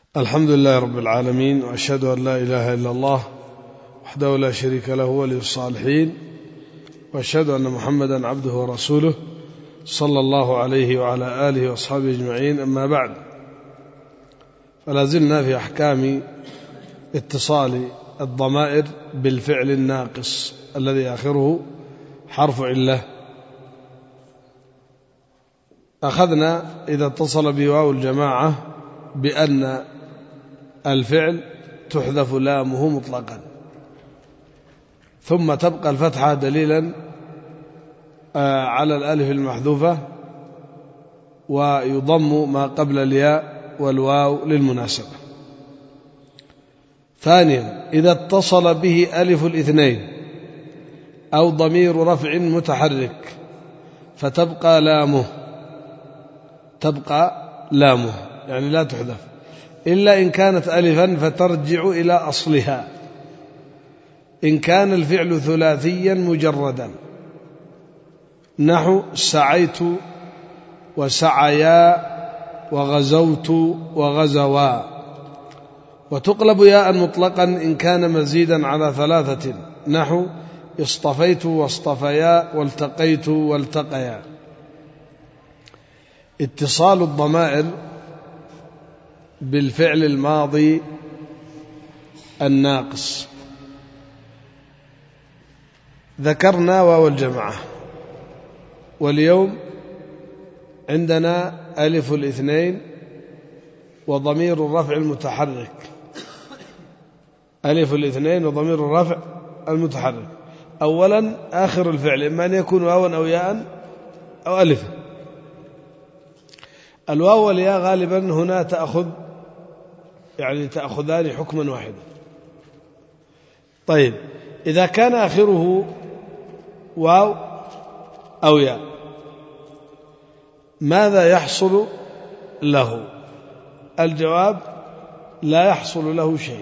الحمد لله رب العالمين، وأشهد أن لا إله إلا الله وحده لا شريك له ولي الصالحين، وأشهد أن محمدا عبده ورسوله صلى الله عليه وعلى آله وأصحابه أجمعين. أما بعد، فلا زلنا في أحكام اتصال الضمائر بالفعل الناقص الذي آخره حرف علة. أخذنا إذا اتصل بواو الجماعة بأن الفعل تحذف لامه مطلقا، ثم تبقى الفتحة دليلا على الألف المحذوفة، ويضم ما قبل الياء والواو للمناسبة. ثانيا، إذا اتصل به ألف الاثنين أو ضمير رفع متحرك فتبقى لامه يعني لا تحذف، إلا إن كانت ألفا فترجع إلى أصلها. إن كان الفعل ثلاثيا مجردا نحو سعيت وسعيا وغزوت وغزوا، وتقلب ياء مطلقا إن كان مزيدا على ثلاثة نحو اصطفيت واصطفيا والتقيت والتقيا. اتصال الضمائر بالفعل الماضي الناقص. ذكرنا واو الجماعة، واليوم عندنا ألف الاثنين وضمير الرفع المتحرك. ألف الاثنين وضمير الرفع المتحرك. أولا، آخر الفعل إما أن يكون واوا أو ياء أو ألف. الواو والياء غالبا هنا تأخذان حكما واحدا. طيب، إذا كان آخره واو أو ياء ماذا يحصل له؟ الجواب: لا يحصل له شيء.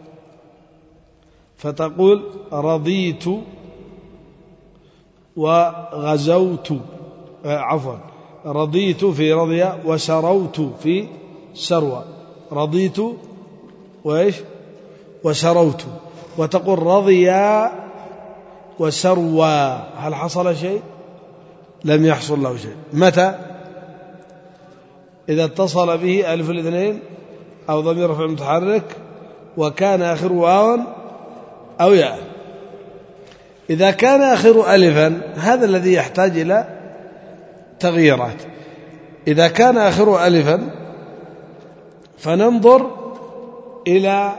فتقول رضيت وغزوت، رضيت في رضي، وسروت في سروى. رضيت وإيش؟ وسروت. وتقول رضيا وسروى، هل حصل شيء؟ لم يحصل له شيء. متى؟ إذا اتصل به ألف الاثنين أو ضمير رفع متحرك وكان آخر واو أو ياء. إذا كان آخر ألفا هذا الذي يحتاج إلى تغييرات. إذا كان آخر ألفا فننظر إلى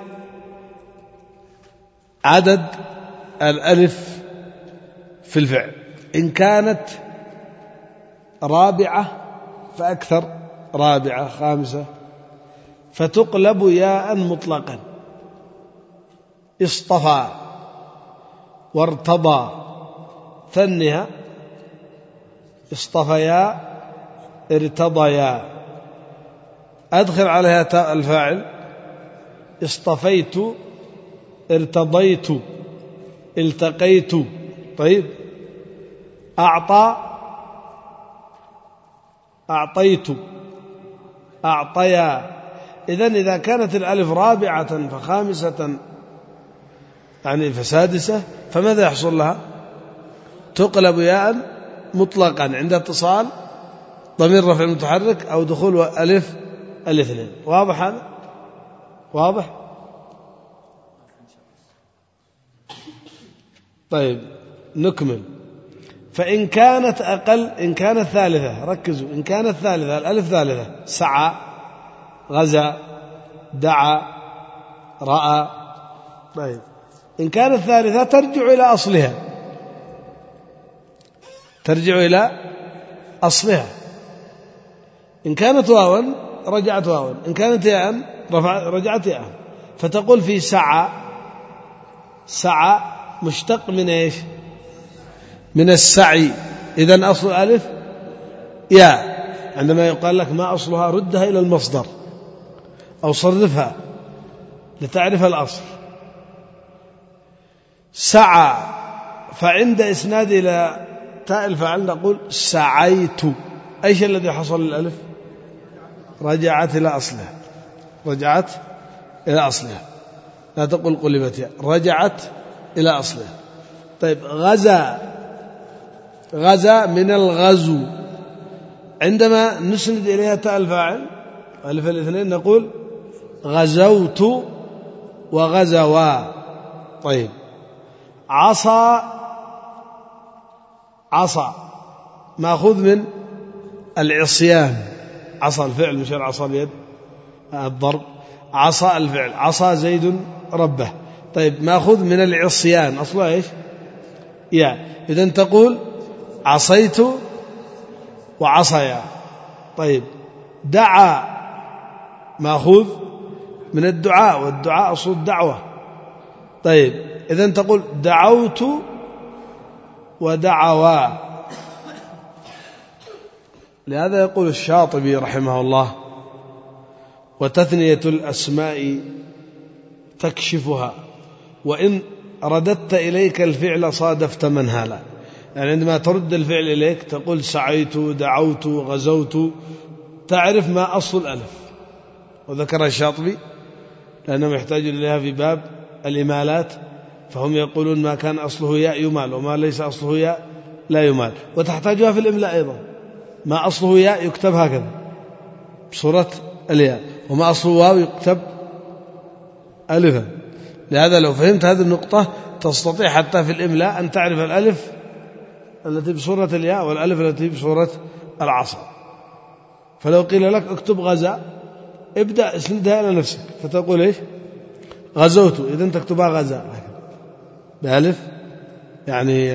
عدد الألف في الفعل. إن كانت رابعة فأكثر، رابعة خامسة، فتقلب ياء مطلقا. اصطفى وارتضى، ثنها اصطفيا ارتضيا. أدخل عليها تاء الفاعل، اصطفيت ارتضيت التقيت. طيب، أعطى أعطيت أعطيا. إذن إذا كانت الألف رابعة فخامسة فسادسة، فماذا يحصل لها؟ تقلب ياء مطلقا عند اتصال ضمير رفع متحرك أو دخول ألف الاثنين. واضح هذا؟ واضح؟ طيب، نكمل. فإن كانت أقل، إن كانت ثالثة، ركزوا، إن كانت ثالثة، الألف ثالثة، سعى غزا دعا رأى. طيب، إن كانت ثالثة ترجع إلى أصلها، إن كانت واوا رجعت واوا، إن كانت ياء رجعت ياء. فتقول في سعى مشتق من إيش؟ من السعي. إذن أصل الألف ياء. عندما يقال لك ما أصلها ردها إلى المصدر أو صرفها لتعرف الأصل. سعى، فعند إسناد إلى تاء الفاعل نقول سعيت. أيش الذي حصل للألف؟ رجعت إلى أصلها. رجعت إلى أصلها، لا تقول قلبت ياء، رجعت إلى أصلها. طيب غزا من الغزو، عندما نسند إليها تاء الفاعل ألف الاثنين نقول غزوت وغزوا. طيب عصى مأخوذ من العصيان، عصى الفعل مش العصا اليد الضرب، عصى الفعل، عصى زيد ربه. طيب مأخوذ من العصيان أصله إيش؟ يا، إذن تقول عصيت وعصيا. طيب دعا مأخوذ من الدعاء، والدعاء أصل الدعوة. طيب إذن تقول دعوت ودعوا. لهذا يقول الشاطبي رحمه الله: وتثنية الأسماء تكشفها، وإن رددت إليك الفعل صادفت منهلا. يعني عندما ترد الفعل إليك تقول سعيت، دعوت، غزوت، تعرف ما أصل الألف. وذكر الشاطبي لأنهم يحتاجون إليها في باب الإمالات، فهم يقولون ما كان أصله ياء يمال، وما ليس أصله ياء لا يمال. وتحتاجها في الإملاء أيضا، ما أصله ياء يكتب هكذا بصورة الياء، وما أصله واو يكتب ألفا. لهذا لو فهمت هذه النقطة تستطيع حتى في الإملاء أن تعرف الألف التي بصورة الياء والألف التي بصورة العصا. فلو قيل لك اكتب غزا، ابدأ اسندها إلى نفسك فتقول إيش؟ غزوت، إذن تكتبها غزا بألف يعني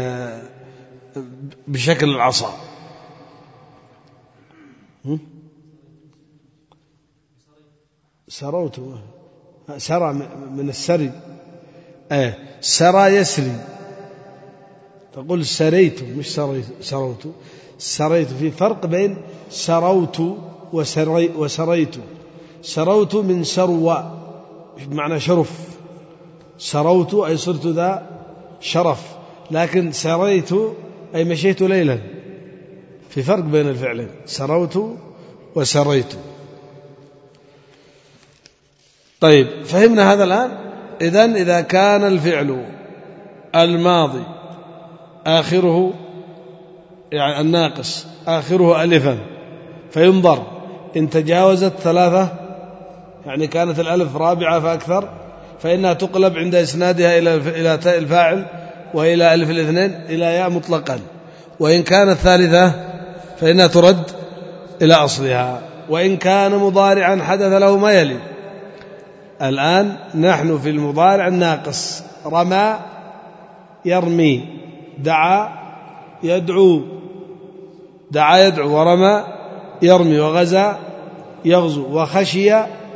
بشكل العصا. سروت، سرى من السري، سرى يسري، تقول سريت مش سروت. سريت، في فرق بين سروت وسريت. سروت من سروى بمعنى شرف، سروت أي صرت ذا شرف، لكن سريت أي مشيت ليلا. في فرق بين الفعلين، سروت وسريت. طيب فهمنا هذا الآن. إذن إذا كان الفعل الماضي آخره يعني الناقص آخره ألفا فينظر إن تجاوزت ثلاثة، يعني كانت الألف رابعة فأكثر، فإنها تقلب عند إسنادها إلى تاء الفاعل وإلى ألف الاثنين إلى ياء مطلقا. وإن كانت ثالثة فإنها ترد إلى أصلها. وإن كان مضارعا حدث له ما يلي. الآن نحن في المضارع الناقص: رمى يرمي، دعا يدعو، دعا يدعو، ورمى يرمي، وغزا يغزو، وخشي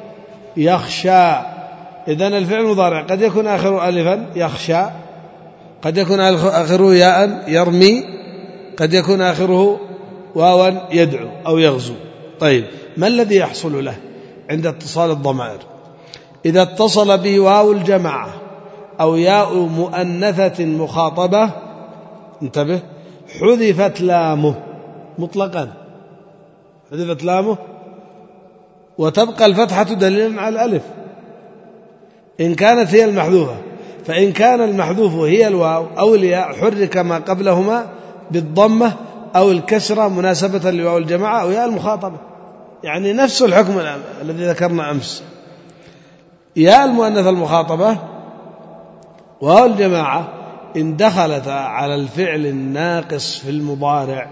يخشى. إذن الفعل المضارع قد يكون آخره ألفا يخشى، قد يكون آخره ياء يرمي، قد يكون آخره واوا يدعو أو يغزو. طيب ما الذي يحصل له عند اتصال الضمائر؟ إذا اتصل به واو الجماعة أو ياء مؤنثة مخاطبة، انتبه، حذفت لامه مطلقا، حذفت لامه وتبقى الفتحة دليلا على الألف إن كانت هي المحذوفة. فإن كان المحذوف هي الواو أو الياء حرك ما قبلهما بالضمة أو الكسرة مناسبة لواو الجماعة أو ياء المخاطبة، يعني نفس الحكم الذي ذكرنا أمس. ياء المؤنث المخاطبة واو الجماعة إن دخلت على الفعل الناقص في المضارع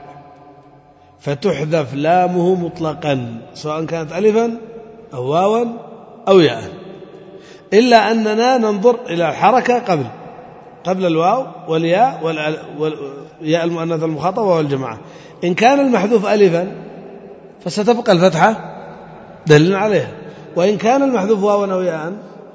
فتحذف لامه مطلقا، سواء كانت ألفا أو واوا أو ياء، إلا أننا ننظر إلى الحركة قبل الواو والياء والياء المؤنث المخاطبة والجماعة. إن كان المحذوف ألفا فستبقى الفتحة دليلا عليها، وإن كان المحذوف واوا أو ياء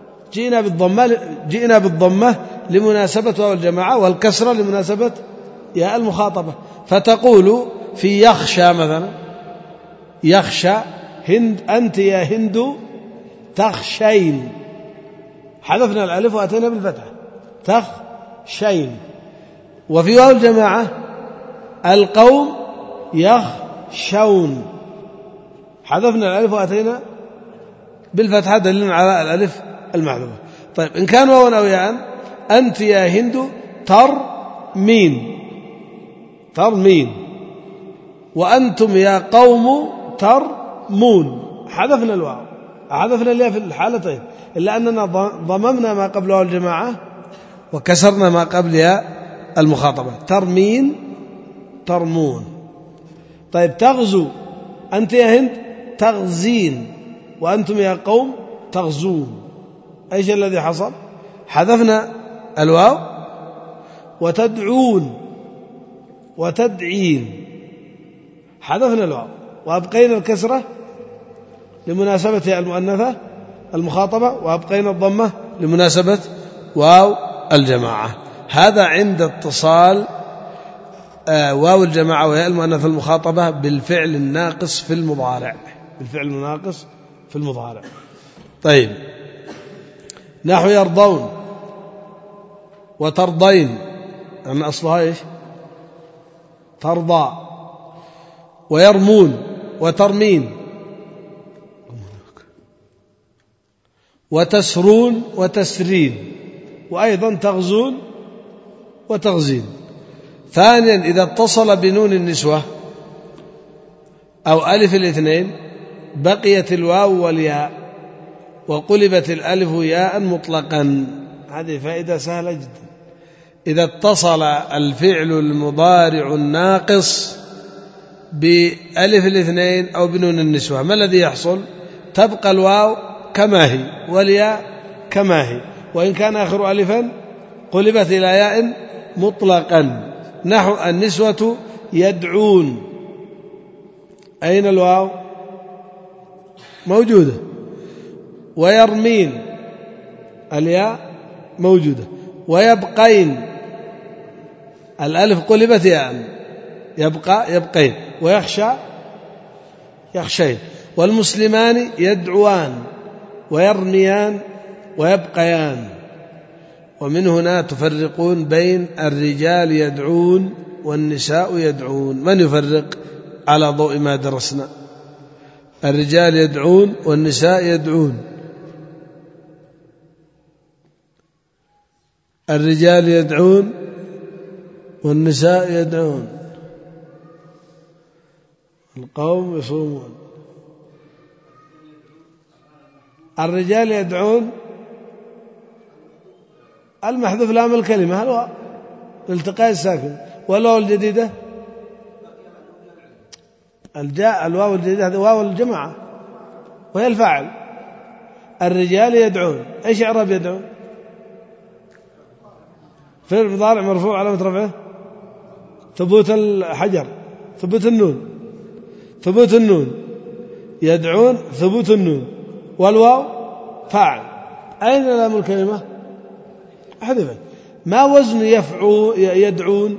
جئنا بالضمة لمناسبة واو الجماعة والكسرة لمناسبة ياء المخاطبة. فتقول في يخشى مثلا: يخشى هند، أنت يا هند تخشين، حذفنا الألف وأتينا بالفتحة تخشين. وفي واو الجماعة: القوم يخشون، حذفنا الألف وأتينا بالفتحة دليل على الألف المحذوفة. طيب إن كان واو أو ياء: أنت يا هند ترمين، وأنتم يا قوم ترمون. حذفنا الواو، حذفنا الياء في الحالتين، إلا أننا ضممنا ما قبل واو الجماعة وكسرنا ما قبل ياء المخاطبة. ترمين ترمون. طيب تغزو: أنت يا هند تغزين، وأنتم يا قوم تغزون. أيش الذي حصل؟ حذفنا الواو. وتدعون وتدعين، حذفنا الواو وأبقينا الكسرة لمناسبة المؤنثة المخاطبة، وأبقينا الضمة لمناسبة واو الجماعة. هذا عند اتصال واو الجماعة وياء المؤنث المخاطبة بالفعل الناقص في المضارع، بالفعل الناقص في المضارع. طيب نحو يرضون وترضين، أن أصلها إيش؟ ترضى. ويرمون وترمين، وتسرون وتسرين، وأيضا تغزون وتغزين. ثانيا إذا اتصل بنون النسوة أو ألف الاثنين بقيت الواو والياء وقلبت الألف ياء مطلقا. هذه فائدة سهلة جدا. إذا اتصل الفعل المضارع الناقص بألف الاثنين أو بنون النسوة، ما الذي يحصل؟ تبقى الواو كما هي والياء كما هي، وإن كان آخر ألفا قلبت إلى ياء مطلقا. نحو النسوة يدعون، أين الواو؟ موجودة. ويرمين، الياء موجودة. ويبقين، الألف قلبت ياء، يبقى يبقين. ويخشى يخشين. والمسلمان يدعوان ويرميان ويبقيان. ومن هنا تفرقون بين الرجال يدعون والنساء يدعون. من يفرق على ضوء ما درسنا؟ الرجال يدعون والنساء يدعون. الرجال يدعون والنساء يدعون. القوم يصومون. الرجال يدعون، المحذوف لام الكلمة الواو الالتقاء الساكن. والواو الجديدة الواو الجديدة هذه واو الجماعة وهي الفاعل. الرجال يدعون، ايش اعراب يدعون؟ فعل مضارع مرفوع علامة رفعه ثبوت الحجر، ثبوت النون، ثبوت النون. يدعون ثبوت النون، والواو فاعل. أين لام الكلمة؟ حذفت. ما وزن يدعون؟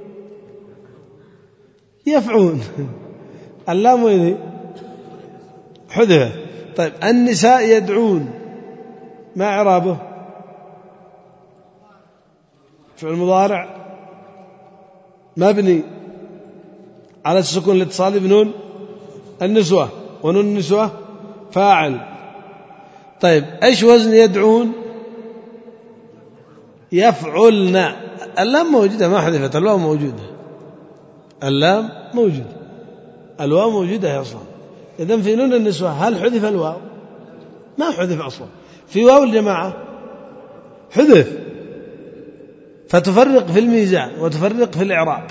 يفعون. اللام وين؟ حذفت. طيب النساء يدعون، ما إعرابه؟ فعل مضارع مبني على السكون الاتصالي بنون النسوة، ونون النسوة فاعل. طيب ايش وزن يدعون؟ يفعلن. اللام موجودة ما حذفت، الواو موجودة، اللام موجودة، الواو موجودة أصلا. إذن في نون النسوة هل حذف الواو؟ ما حذف أصلا. في واو الجماعة حذف، فتفرق في الميزان وتفرق في الإعراب.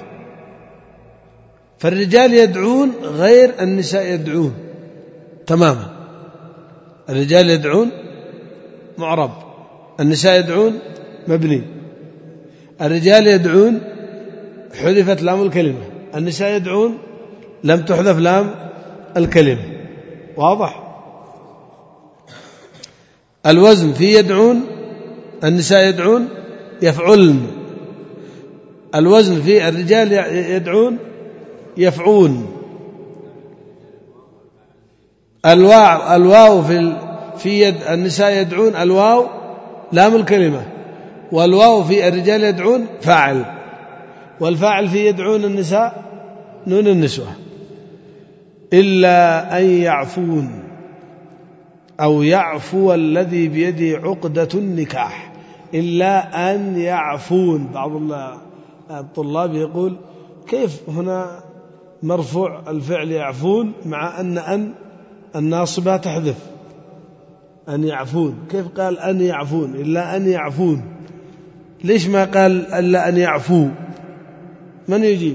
فالرجال يدعون غير النساء يدعون تماما. الرجال يدعون معرب، النساء يدعون مبني. الرجال يدعون حذفت لام الكلمة، النساء يدعون لم تحذف لام الكلمة. واضح؟ الوزن في يدعون النساء يدعون يفعلن. الوزن في الرجال يدعون يفعون. الواو في يد النساء يدعون الواو لام الكلمة، والواو في الرجال يدعون فاعل، والفاعل في يدعون النساء نون النسوة. إلا أن يعفون، أو يعفو الذي بيده عقدة النكاح إلا أن يعفون. بعض الطلاب يقول كيف هنا مرفوع الفعل يعفون مع أن الناصبة تحذف أن يعفون، كيف قال أن يعفون إلا أن يعفون؟ ليش ما قال إلا أن يعفو؟ من يجيب؟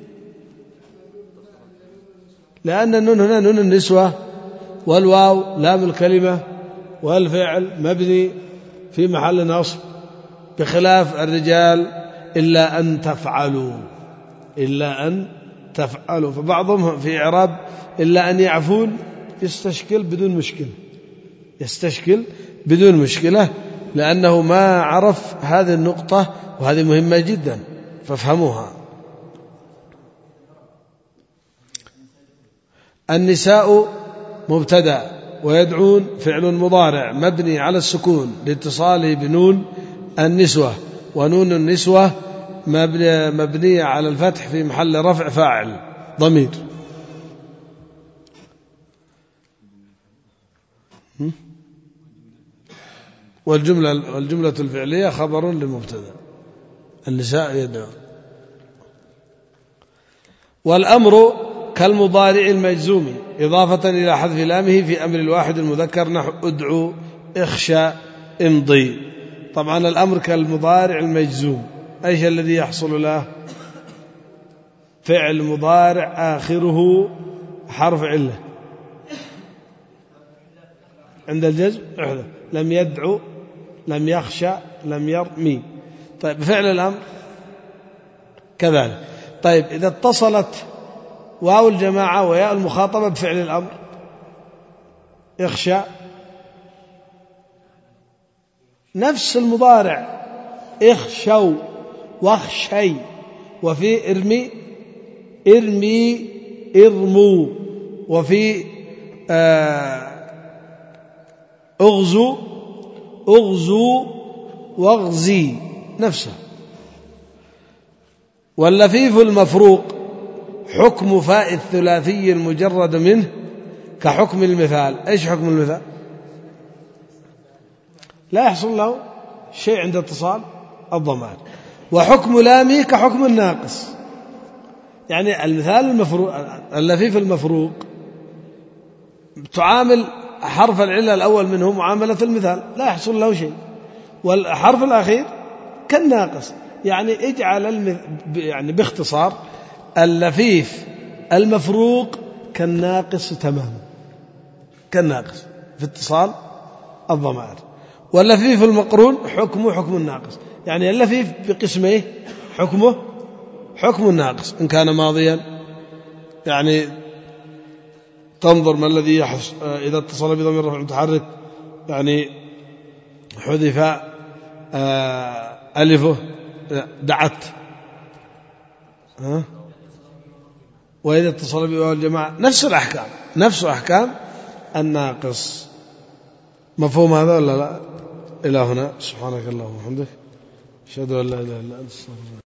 لأن النون هنا نون النسوة، والواو لام الكلمة، والفعل مبني في محل نصب، بخلاف الرجال إلا أن تفعلوا، إلا أن تفعلوا. فبعضهم في إعراب إلا أن يعفون يستشكل بدون مشكلة، يستشكل بدون مشكلة، لأنه ما عرف هذه النقطة، وهذه مهمة جدا فافهموها. النساء مبتدأ، ويدعون فعل مضارع مبني على السكون لاتصاله بنون النسوة، ونون النسوة مبنية على الفتح في محل رفع فاعل ضمير. والجملة الفعلية خبر للمبتدأ. النساء يدعون. والأمر كالمضارع المجزوم إضافة إلى حذف لامه في أمر الواحد المذكر نحو ادعو، اخشى، امضي. طبعا الأمر كالمضارع المجزوم، أيش الذي يحصل له؟ فعل مضارع آخره حرف علة عند الجزم احذف، لم يدعو، لم يخشى، لم يرمي. طيب فعل الأمر كذلك. طيب إذا اتصلت واو الجماعة وياء المخاطبة بفعل الأمر، اخشى نفس المضارع، اخشوا واخشي. وفي ارمي، ارمي، ارموا. وفي اغزو، اغزو واغزي نفسه. واللفيف المفروق حكم فاء الثلاثي المجرد منه كحكم المثال. ايش حكم المثال؟ لا يحصل له شيء عند اتصال الضمائر. وحكم لامي كحكم الناقص، يعني المثال المفروق، اللفيف المفروق تعامل حرف العلة الأول منه معاملة المثال، لا يحصل له شيء. والحرف الأخير كالناقص، يعني اجعل يعني باختصار اللفيف المفروق كالناقص تماما، كالناقص في اتصال الضمائر. واللفيف المقرون حكمه حكم الناقص، يعني اللفيف بقسمه حكمه حكم الناقص. إن كان ماضيا يعني تنظر ما الذي يحصل إذا اتصل بضمير رفع متحرك، يعني حذف ألفه دعت، وإذا اتصل بواو الجماعة نفس الأحكام، نفس أحكام الناقص. مفهوم هذا ولا لا؟ إلى هنا. سبحانك اللهم وبحمدك، أشهد أن لا إله إلا أنت، استغفرك.